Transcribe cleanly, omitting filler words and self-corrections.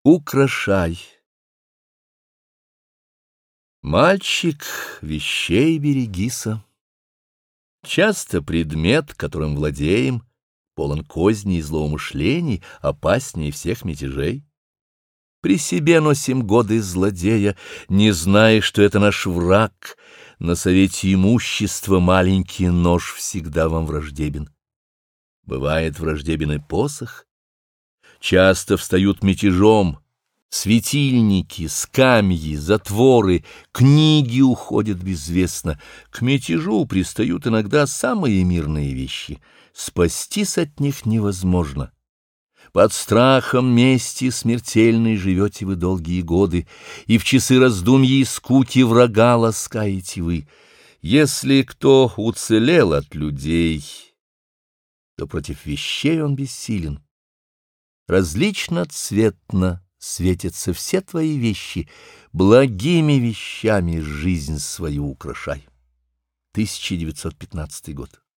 Украшай. Мальчик, вещей берегися. Часто предмет, которым владеем, полон козней и злоумышлений, опаснее всех мятежей. При себе носим годы злодея, не зная, что это наш враг. На совете имущества маленький нож всегда вам враждебен. Бывает враждебен и посох. Часто встают мятежом светильники, скамьи, затворы, книги уходят безвестно. К мятежу пристают иногда самые мирные вещи. Спастись от них невозможно. Под страхом мести смертельной живете вы долгие годы, и в часы раздумья и скуки врага ласкаете вы. Если кто уцелел от людей, то против вещей он бессилен. Различно цветно светятся все твои вещи, благими вещами жизнь свою украшай. 1915 год.